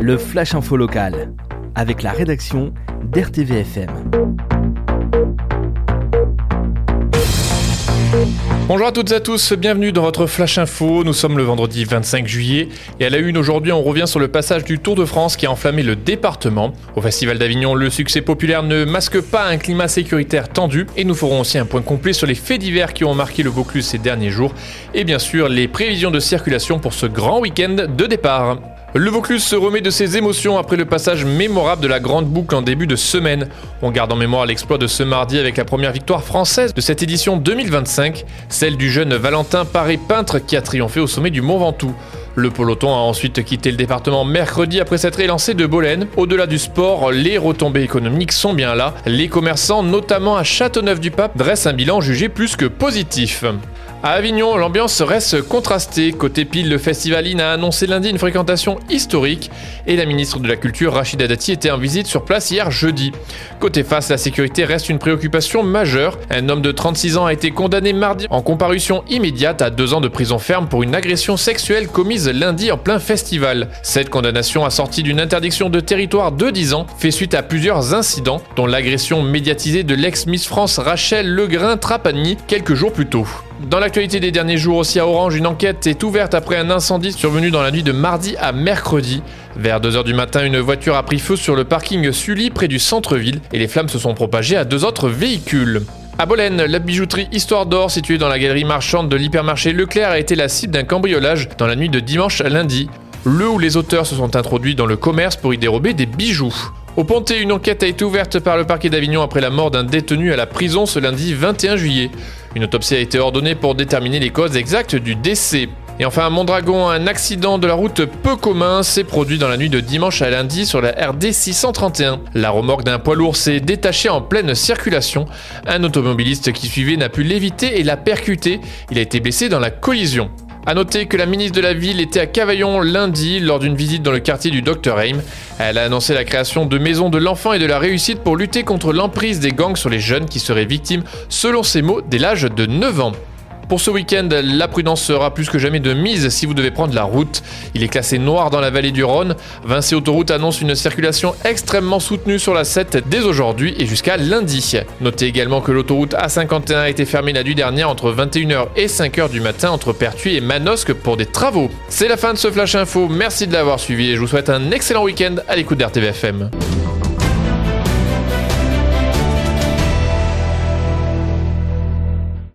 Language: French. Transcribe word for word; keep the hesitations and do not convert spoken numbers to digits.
le Flash Info local, avec la rédaction d'R T V F M. Bonjour à toutes et à tous, bienvenue dans votre Flash Info. Nous sommes le vendredi vingt-cinq juillet et à la une aujourd'hui, on revient sur le passage du Tour de France qui a enflammé le département. Au Festival d'Avignon, le succès populaire ne masque pas un climat sécuritaire tendu et nous ferons aussi un point complet sur les faits divers qui ont marqué le Vaucluse ces derniers jours et bien sûr les prévisions de circulation pour ce grand week-end de départ. Le Vaucluse se remet de ses émotions après le passage mémorable de la Grande Boucle en début de semaine. On garde en mémoire l'exploit de ce mardi avec la première victoire française de cette édition deux mille vingt-cinq, celle du jeune Valentin Paré-Peintre qui a triomphé au sommet du Mont Ventoux. Le peloton a ensuite quitté le département mercredi après s'être élancé de Bolène. Au-delà du sport, les retombées économiques sont bien là. Les commerçants, notamment à Châteauneuf-du-Pape, dressent un bilan jugé plus que positif. À Avignon, l'ambiance reste contrastée. Côté pile, le Festival In a annoncé lundi une fréquentation historique et la ministre de la Culture, Rachida Dati, était en visite sur place hier jeudi. Côté face, la sécurité reste une préoccupation majeure. Un homme de trente-six ans a été condamné mardi en comparution immédiate à deux ans de prison ferme pour une agression sexuelle commise lundi en plein festival. Cette condamnation, assortie d'une interdiction de territoire de dix ans, fait suite à plusieurs incidents, dont l'agression médiatisée de l'ex-Miss France Rachel Legrin-Trapani quelques jours plus tôt. Dans l'actualité des derniers jours aussi à Orange, une enquête est ouverte après un incendie survenu dans la nuit de mardi à mercredi. Vers deux heures du matin, une voiture a pris feu sur le parking Sully près du centre-ville et les flammes se sont propagées à deux autres véhicules. À Bolène, la bijouterie Histoire d'Or, située dans la galerie marchande de l'hypermarché Leclerc, a été la cible d'un cambriolage dans la nuit de dimanche à lundi. Le ou les auteurs se sont introduits dans le commerce pour y dérober des bijoux. Au Pontet, une enquête a été ouverte par le parquet d'Avignon après la mort d'un détenu à la prison ce lundi vingt et un juillet. Une autopsie a été ordonnée pour déterminer les causes exactes du décès. Et enfin à Mondragon, un accident de la route peu commun s'est produit dans la nuit de dimanche à lundi sur la R D six cent trente et un. La remorque d'un poids lourd s'est détachée en pleine circulation. Un automobiliste qui suivait n'a pu l'éviter et l'a percuté. Il a été blessé dans la collision. A noter que la ministre de la Ville était à Cavaillon lundi lors d'une visite dans le quartier du Docteur Heim. Elle a annoncé la création de maisons de l'enfant et de la réussite pour lutter contre l'emprise des gangs sur les jeunes qui seraient victimes, selon ses mots, dès l'âge de neuf ans. Pour ce week-end, la prudence sera plus que jamais de mise si vous devez prendre la route. Il est classé noir dans la vallée du Rhône. Vinci Autoroute annonce une circulation extrêmement soutenue sur la sept dès aujourd'hui et jusqu'à lundi. Notez également que l'autoroute A cinquante et un a été fermée la nuit dernière entre vingt et une heures et cinq heures du matin entre Pertuis et Manosque pour des travaux. C'est la fin de ce Flash Info, merci de l'avoir suivi et je vous souhaite un excellent week-end à l'écoute d'R T V F M.